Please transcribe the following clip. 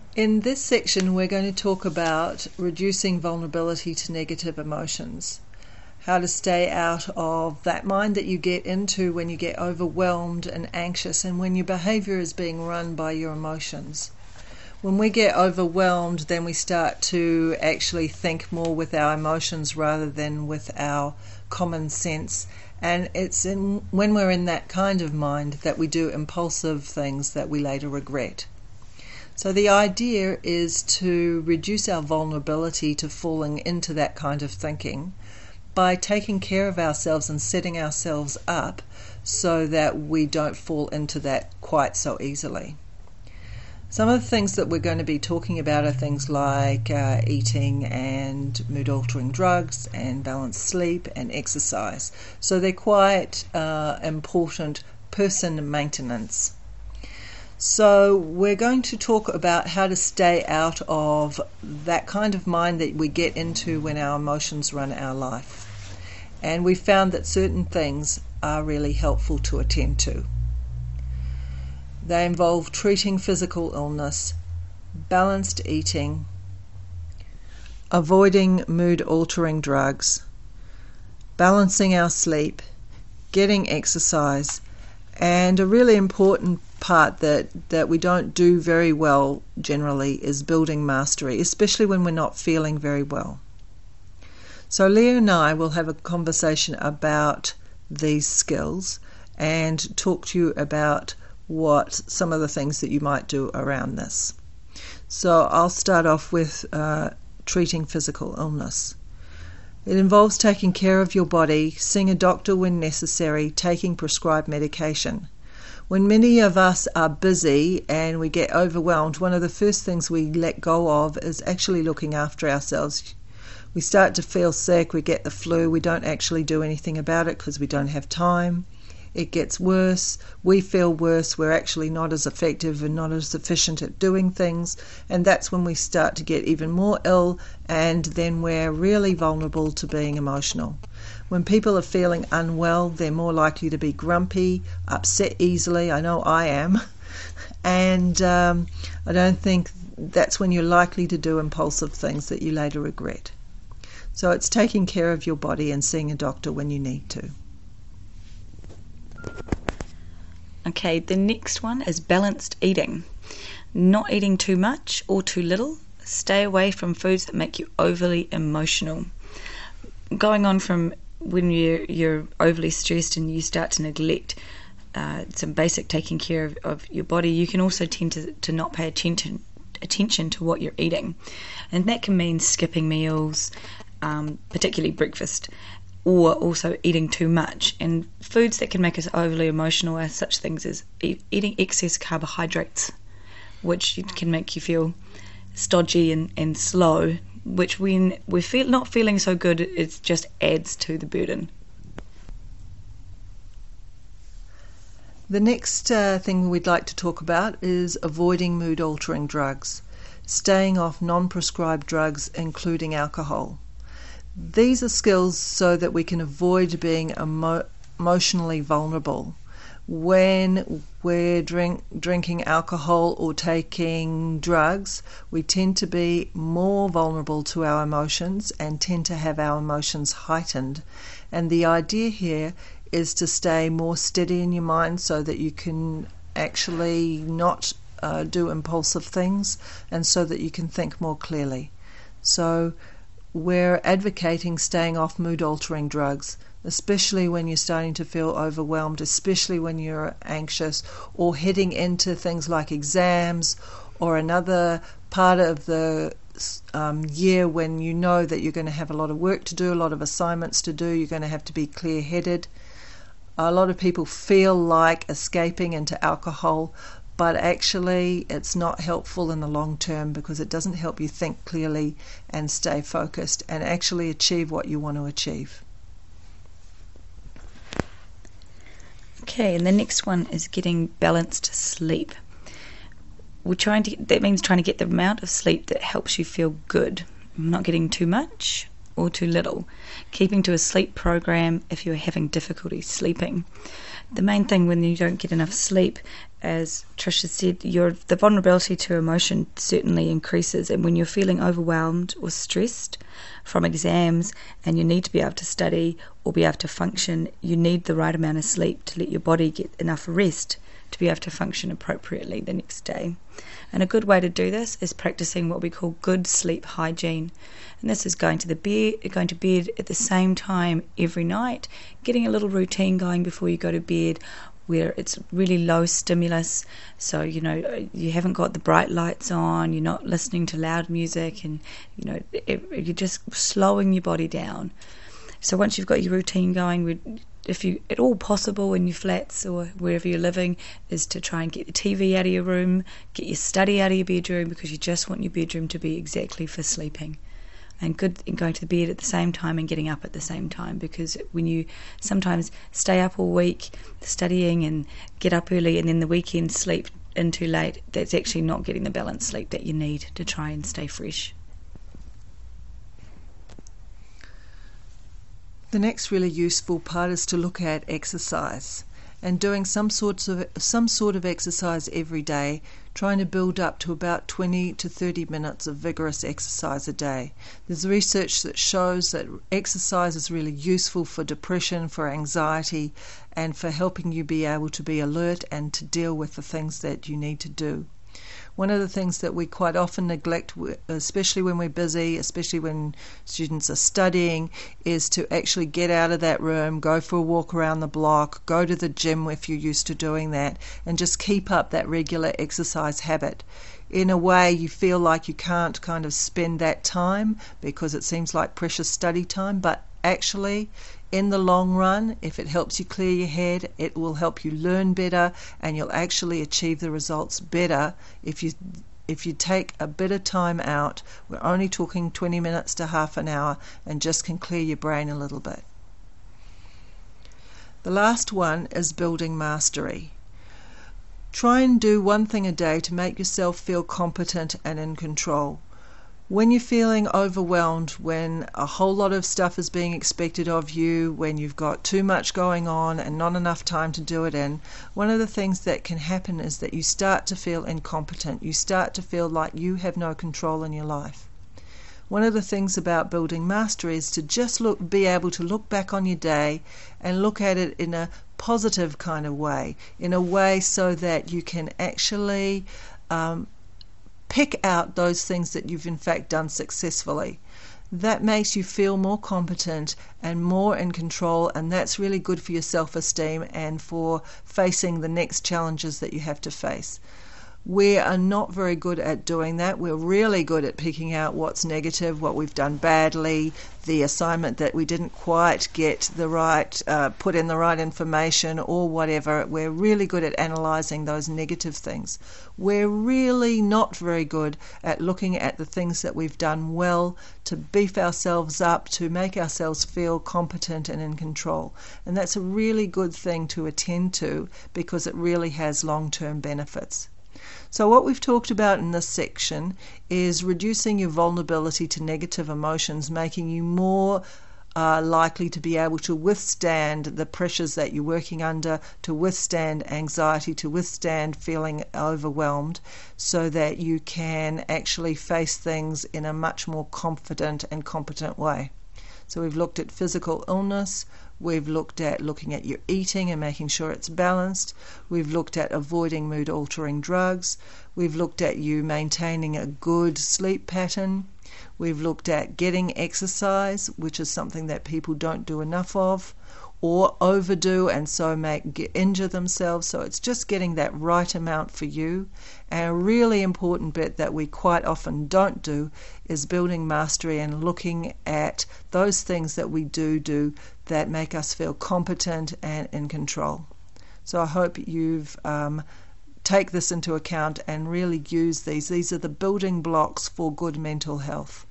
In this section, we're going to talk about reducing vulnerability to negative emotions, how to stay out of that mind that you get into when you get overwhelmed and anxious and when your behavior is being run by your emotions. When we get overwhelmed, then we start to actually think more with our emotions rather than with our common sense. And it's when we're in that kind of mind that we do impulsive things that we later regret. So the idea is to reduce our vulnerability to falling into that kind of thinking by taking care of ourselves and setting ourselves up so that we don't fall into that quite so easily. Some of the things that we're going to be talking about are things like eating and mood-altering drugs and balanced sleep and exercise. So they're quite important person maintenance. So we're going to talk about how to stay out of that kind of mind that we get into when our emotions run our life. And we found that certain things are really helpful to attend to. They involve treating physical illness, balanced eating, avoiding mood-altering drugs, balancing our sleep, getting exercise, and a really important part that we don't do very well generally is building mastery, especially when we're not feeling very well. So Leah and I will have a conversation about these skills and talk to you about what some of the things that you might do around this. So I'll start off with treating physical illness. It involves taking care of your body, seeing a doctor when necessary, taking prescribed medication. When many of us are busy and we get overwhelmed, one of the first things we let go of is actually looking after ourselves. We start to feel sick, we get the flu, we don't actually do anything about it because we don't have time. It gets worse, we feel worse, we're actually not as effective and not as efficient at doing things, and that's when we start to get even more ill, and then we're really vulnerable to being emotional. When people are feeling unwell, they're more likely to be grumpy, upset easily. I know I am. And I don't think that's when you're likely to do impulsive things that you later regret. So it's taking care of your body and seeing a doctor when you need to. Okay, the next one is balanced eating. Not eating too much or too little. Stay away from foods that make you overly emotional. Going on from when you're overly stressed and you start to neglect some basic taking care of your body, you can also tend to not pay attention to what you're eating. And that can mean skipping meals, particularly breakfast, or also eating too much. And foods that can make us overly emotional are such things as eating excess carbohydrates, which can make you feel stodgy and slow, which when we're not feeling so good, it just adds to the burden. The next thing we'd like to talk about is avoiding mood-altering drugs, staying off non-prescribed drugs, including alcohol. These are skills so that we can avoid being emotionally vulnerable. When we're drinking alcohol or taking drugs, we tend to be more vulnerable to our emotions and tend to have our emotions heightened. And the idea here is to stay more steady in your mind so that you can actually not do impulsive things, and so that you can think more clearly. So we're advocating staying off mood-altering drugs, especially when you're starting to feel overwhelmed, especially when you're anxious or heading into things like exams or another part of the year when you know that you're going to have a lot of work to do, a lot of assignments to do, you're going to have to be clear-headed. A lot of people feel like escaping into alcohol, but actually it's not helpful in the long term because it doesn't help you think clearly and stay focused and actually achieve what you want to achieve. Okay, and the next one is getting balanced sleep. That means trying to get the amount of sleep that helps you feel good, not getting too much or too little. Keeping to a sleep program if you're having difficulty sleeping. The main thing when you don't get enough sleep as Tricia said, the vulnerability to emotion certainly increases, and when you're feeling overwhelmed or stressed from exams and you need to be able to study or be able to function, you need the right amount of sleep to let your body get enough rest to be able to function appropriately the next day. And a good way to do this is practicing what we call good sleep hygiene. And this is going to bed at the same time every night, getting a little routine going before you go to bed where it's really low stimulus, so you haven't got the bright lights on, you're not listening to loud music, and you're just slowing your body down. So once you've got your routine going, if you at all possible in your flats or wherever you're living, is to try and get the TV out of your room, get your study out of your bedroom, because you just want your bedroom to be exactly for sleeping. And good in going to the bed at the same time and getting up at the same time, because when you sometimes stay up all week studying and get up early and then the weekend sleep in too late, that's actually not getting the balanced sleep that you need to try and stay fresh. The next really useful part is to look at exercise and doing some sort of exercise every day, trying to build up to about 20 to 30 minutes of vigorous exercise a day. There's research that shows that exercise is really useful for depression, for anxiety, and for helping you be able to be alert and to deal with the things that you need to do. One of the things that we quite often neglect, especially when we're busy, especially when students are studying, is to actually get out of that room, go for a walk around the block, go to the gym if you're used to doing that, and just keep up that regular exercise habit. In a way, you feel like you can't kind of spend that time because it seems like precious study time, but actually, in the long run, if it helps you clear your head, it will help you learn better, and you'll actually achieve the results better if you take a bit of time out. We're only talking 20 minutes to half an hour, and just can clear your brain a little bit. The last one is building mastery. Try and do one thing a day to make yourself feel competent and in control. When you're feeling overwhelmed, when a whole lot of stuff is being expected of you, when you've got too much going on and not enough time to do it in, one of the things that can happen is that you start to feel incompetent. You start to feel like you have no control in your life. One of the things about building mastery is to just be able to look back on your day and look at it in a positive kind of way, in a way so that you can actually pick out those things that you've in fact done successfully. That makes you feel more competent and more in control, and that's really good for your self-esteem and for facing the next challenges that you have to face. We are not very good at doing that. We're really good at picking out what's negative, what we've done badly, the assignment that we didn't quite get the right, put in the right information or whatever. We're really good at analysing those negative things. We're really not very good at looking at the things that we've done well to beef ourselves up, to make ourselves feel competent and in control. And that's a really good thing to attend to because it really has long-term benefits. So what we've talked about in this section is reducing your vulnerability to negative emotions, making you more likely to be able to withstand the pressures that you're working under, to withstand anxiety, to withstand feeling overwhelmed, so that you can actually face things in a much more confident and competent way. So we've looked at physical illness, we've looked at looking at your eating and making sure it's balanced, we've looked at avoiding mood-altering drugs, we've looked at you maintaining a good sleep pattern, we've looked at getting exercise, which is something that people don't do enough of, or overdo and so injure themselves. So it's just getting that right amount for you. And a really important bit that we quite often don't do is building mastery and looking at those things that we do that make us feel competent and in control. So I hope you've take this into account and really use these. These are the building blocks for good mental health.